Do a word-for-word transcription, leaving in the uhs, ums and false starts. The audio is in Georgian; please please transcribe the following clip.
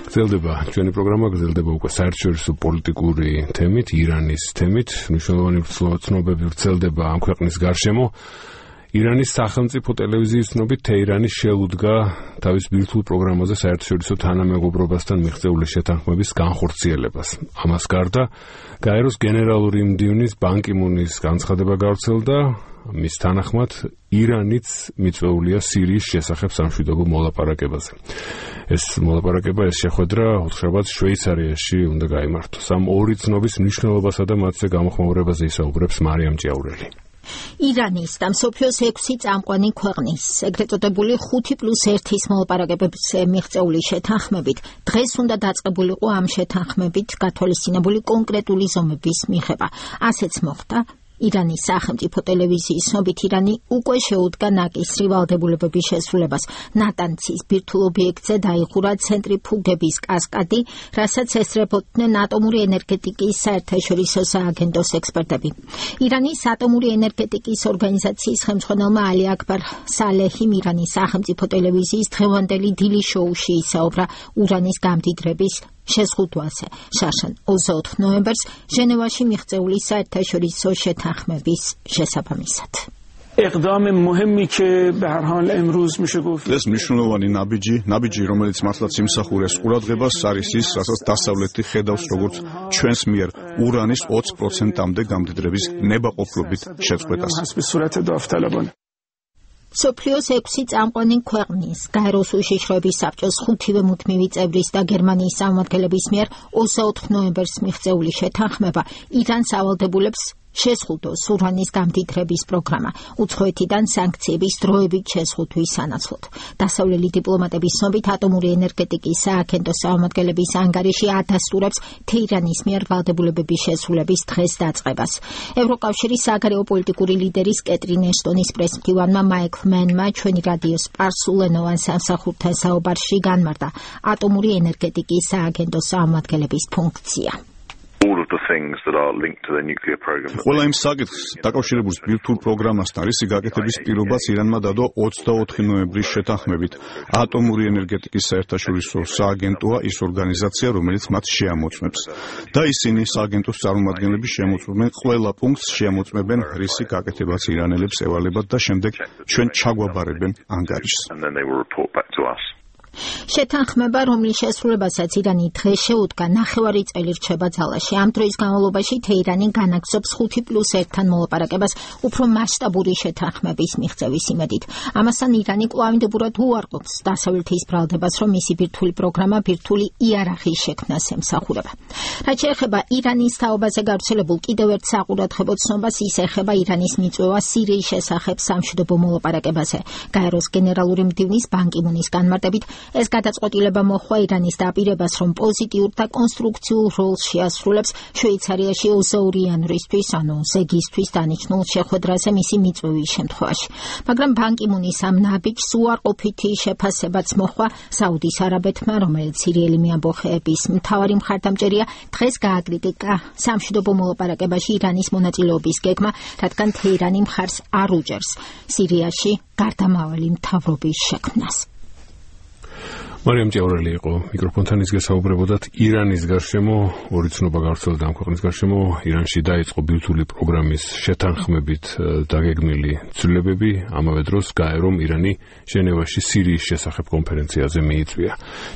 გრძელდება ჩვენი პროგრამა, გრძელდება უკვე საერთაშორისო პოლიტიკური თემით, ირანის თემით, მნიშვნელოვანი ცნობები ვრცელდება ამ ქვეყნის გარშემო. ირანის სახელმწიფო ტელევიზიის ცნობით თეირანი შეუდგა თავის ბირთვულ პროგრამაზე საერთაშორისო თანამეგობრობასთან მიღწეული შეთანხმების განხორციელებას. ამას გარდა გაეროს გენერალური მდივნის ბან კი მუნის განცხადება გავრცელდა, მის თანახმად ირანიც მიწვეულია სირიის შესახებ სამშვიდობო მოლაპარაკებაზე. ეს მოლაპარაკება, ეს შეხვედრა უთხრობაც შვეიცარიაში უნდა გაიმართოს. ამ ორი ცნობის მნიშვნელობასა და მათზე გამოხმაურებაზე ისაუბრებს მარიამ ჭიაურელი. ირანის და მსოფლიოს ექვსი წამყვანი ქვეყნის ეგრეთ წოდებული ხუთი პლუს ერთის მოლაპარაკებებზე მიღწეული შეთანხმებით დღეს უნდა დაწყებულიყო ამ შეთანხმებით გათვალისწინებული კონკრეტული ზომების მიღება. ასეც მოხდა. ირანის სახელმწიფო ტელევიზიის ცნობით ირანი უკვე შეუდგა ნაკისრი ვალდებულებების შესრულებას. ნატანცის ბირთვულ ობიექტზე დაიხურა ცენტრიფუგების კასკადი, რასაც ესწრებოდნენ ატომური ენერგეტიკის საერთაშორისო სააგენტოს ექსპერტები. ირანის ატომური ენერგეტიკის ორგანიზაციის ხელმძღვანელმა ალი აკბარ სალეჰიმ ირანის სახელმწიფო ტელევიზიის დღევანდელი დილის შოუში ისაუბრა ურანის გამდიდრების შეზღუდვაზე. შარშან ოცდაოთხ ნოემბერს ჟენევაში მიღწეული საერთაშორისო შეთანხმების შესაბამისად. اقدام مهمی که به هر حال امروز میشه گفت ეს მნიშვნელოვანი ნაბიჯი, ნაბიჯი, რომელიც მართლაც იმსახურეს ყურადღებას არის ის, რასაც დასავლეთი ხედავს როგორც ჩვენს მიერ ურანის ოცი პროცენტამდე გამდიდრების ნებაყოფლობით შეწყვეტას. მსოფლიოს ექვსი წამყვანი ქვეყნის გაეროს უშიშროების საბჭოს ხუთივე მუდმივი წევრის და გერმანიის წარმომადგენლების მიერ ოცდაოთხ ნოემბერს მიღწეული შეთანხმება ირანს ავალდებულებს შეზღუდოს ურანის გამდიდრების პროგრამა, უცხოეთიდან სანქციების დროებით შეზღუდვის სანაცვლოდ. დასავლელი დიპლომატების ცნობით ატომური ენერგეტიკის სააგენტოს წარმომადგენლების ანგარიში ადასტურებს თეირანის მიერ ვალდებულებების შესრულების დღეს დაწყებას. ევროკავშირის საგარეო პოლიტიკური ლიდერის კეტრინ ეშტონის პრესმდივანმა მაიკლ მენმა ჩვენი რადიოს სპარსულენოვან სამსახურთან საუბარში განმარტა ატომური ენერგეტიკის სააგენტოს წარმომადგენლების ფუნქცია. all of the things that are linked to the nuclear program. ყველა იმ საკითხს დაკავშირებულ ბირთვულ პროგრამასთან რისი გაკეთების პირობას ირანმა დადო ოცდაოთხი ნოემბრის შეთანხმებით. ატომური ენერგეტიკის საერთაშორისო სააგენტოა ის ორგანიზაცია, რომელიც მათ შეამოწმებს. და ისინი სააგენტოს წარმომადგენლები შემოწმებენ ყველა პუნქტს, შემოწმებენ რისი გაკეთებას ირანელებს ევალებათ და შემდეგ ჩვენ ჩაგვაბარებენ ანგარიშს. And then they will report back to us. შეთანხმება, რომლის შესრულებასაც ირანი დღეს შეუდგა, ნახევარი წელი რჩება ძალაში. ამ დროის განმავლობაში თეირანი განაგრძობს ხუთი პლუს ერთთან მოლაპარაკებას უფრო მასშტაბური შეთანხმების მიღწევის იმედით. ამასთან ირანი კვლავინდებურად უარყოფს დასავლეთის ბრალდებას, რომ მისი ბირთვული პროგრამა ბირთვული იარაღის შექმნას ემსახურება. რაც შეეხება ირანის თაობაზე გავრცელებულ კიდევ ერთ საყურადღებო ცნობას, ის ეხება ირანის მიწვევა სირიის შესახებ სამშვიდობო მოლაპარაკებაზე. გაეროს გენერალური მდივნის ბან კი მუნის განმარტებით ეს გადაწყვეტილება მოჰყვა ირანის დაპირებას, რომ პოზიტიურ და კონსტრუქციულ როლს შეასრულებს შვეიცარიაში ოცდაორი იანვრისთვის, ანუ ზეგისთვის დანიშნულ შეხვედრაზე მისი მიწვევის შემთხვევაში. მაგრამ ბან კი მუნის ამ ნაბიჯს უარყოფითი შეფასებაც მოჰყვა საუდის არაბეთმა, რომელიც სირიელი მეამბოხეების მთავარი მხარდამჭერია, დღეს გააკრიტიკა სამშვიდობო მოლაპარაკებაში ირანის მონაწილეობის გეგმა, რადგან თეირანი მხარს არ უჭერს სირიაში გარდამავალი მთავრობის შექმნას. მარიამ ჭიაურელი იყო მიკროფონთან, ის გესაუბრებოდათ ირანის გარშემო, ორი ცნობა გავრცელდა ამ ქვეყნის გარშემო. ირანში დაიწყო ბირთვული პროგრამის შეთანხმებით დაგეგმილი ცვლილებები, ამავე დროს გაერომ ირანი ჟენევაში სირიის შესახებ კონფერენციაზე მიიწვია.